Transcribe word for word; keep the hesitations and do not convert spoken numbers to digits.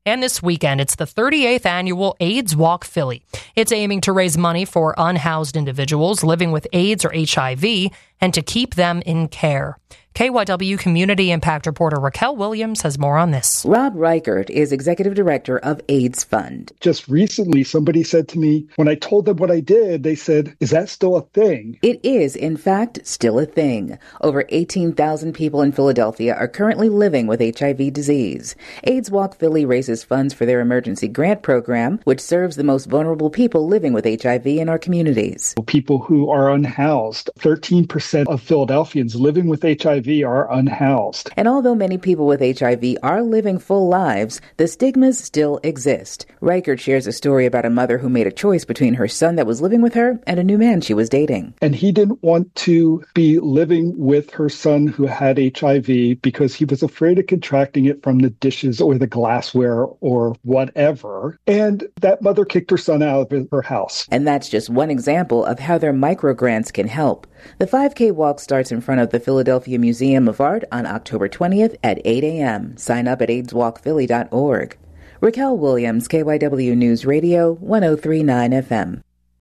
And this weekend, it's the thirty-eighth annual AIDS Walk Philly. It's aiming to raise money for unhoused individuals living with AIDS or H I V and to keep them in care. K Y W Community Impact reporter Raquel Williams has more on this. Rob Reichert is executive director of AIDS Fund. Just recently, somebody said to me, when I told them what I did, they said, is that still a thing? It is, in fact, still a thing. Over eighteen thousand people in Philadelphia are currently living with H I V disease. AIDS Walk Philly raises funds for their emergency grant program, which serves the most vulnerable people living with H I V in our communities. People who are unhoused, thirteen percent of Philadelphians living with H I V are unhoused. And although many people with H I V are living full lives, the stigmas still exist. Reichert shares a story about a mother who made a choice between her son that was living with her and a new man she was dating. And he didn't want to be living with her son who had H I V because he was afraid of contracting it from the dishes or the glassware or whatever. And that mother kicked her son out of her house. And that's just one example of how their microgrants can help. The five K walk starts in front of the Philadelphia Museum of Art on October twentieth at eight a.m. Sign up at aids walk philly dot org. Raquel Williams, K Y W News Radio, one oh three point nine F M.